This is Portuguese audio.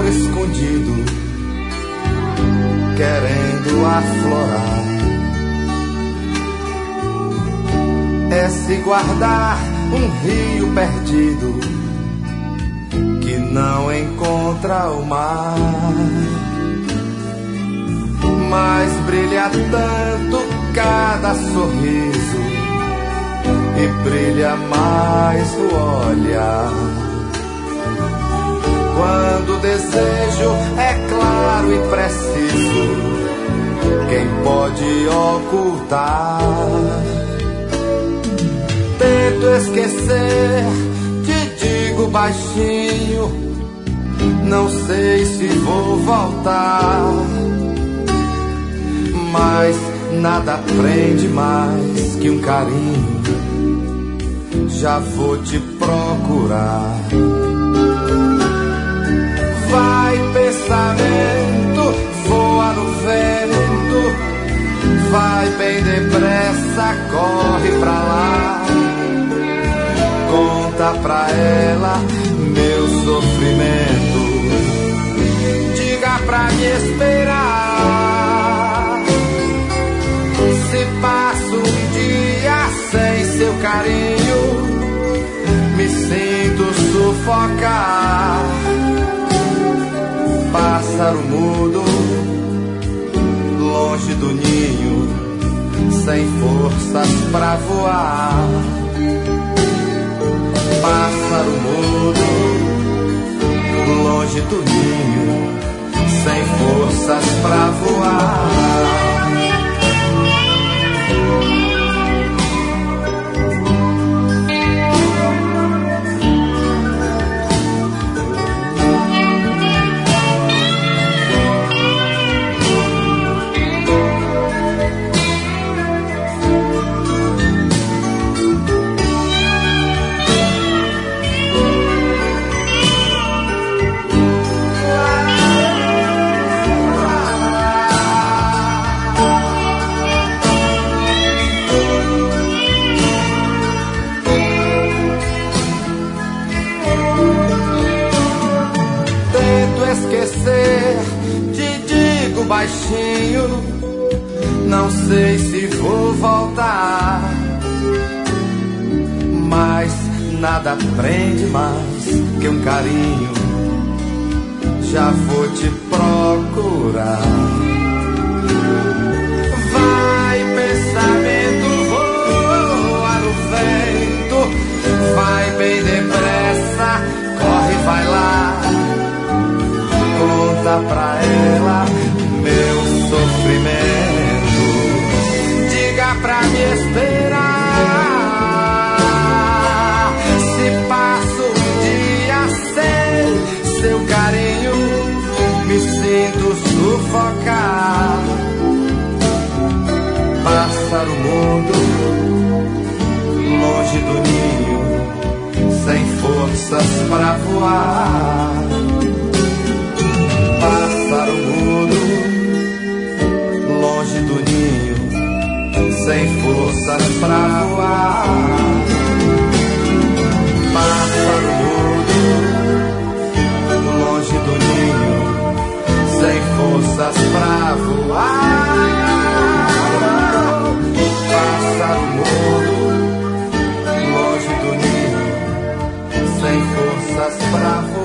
amor escondido, querendo aflorar. É se guardar um rio perdido que não encontra o mar. Mas brilha tanto cada sorriso e brilha mais o olhar. Quando o desejo é claro e preciso, quem pode ocultar? Tento esquecer, te digo baixinho, não sei se vou voltar. Mas nada prende mais que um carinho, já vou te procurar. Vai pensamento, voa no vento, vai bem depressa, corre pra lá. Conta pra ela meu sofrimento, diga pra me esperar. Se passo um dia sem seu carinho, me sinto sufocar. Pássaro mudo, longe do ninho, sem forças pra voar. Pássaro mudo, longe do ninho, sem forças pra voar. Esquecer, te digo baixinho, não sei se vou voltar. Mas nada prende mais que um carinho, já vou te procurar. Vai pensamento, voa no vento, vai bem depressa, corre, vai lá. Conta pra ela meu sofrimento, diga pra me esperar. Se passo um dia sem seu carinho, me sinto sufocar. Pássaro mudo, longe do ninho, sem forças pra voar. Pássaro mudo, longe do ninho, sem forças pra voar. Pássaro mudo, longe do ninho, sem forças pra voar. Pássaro mudo, longe do ninho, sem forças pra voar.